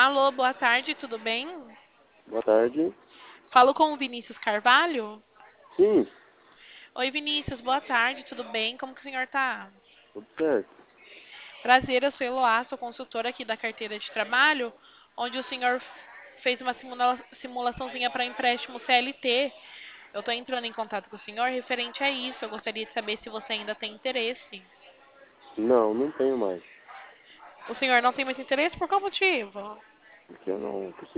Alô, boa tarde, tudo bem? Boa tarde. Falo com o Vinícius Carvalho? Sim, Oi, Vinícius, boa tarde, tudo bem? Como que o senhor tá? tudo certo. Prazer, eu sou Eloá, sou consultora aqui da carteira de trabalho, onde o senhor fez uma simulaçãozinha para empréstimo CLT. Eu estou entrando em contato com o senhor referente a isso. Eu gostaria de saber se você ainda tem interesse. Não, não tenho mais. O senhor não tem mais interesse por qual motivo? Porque eu não consegui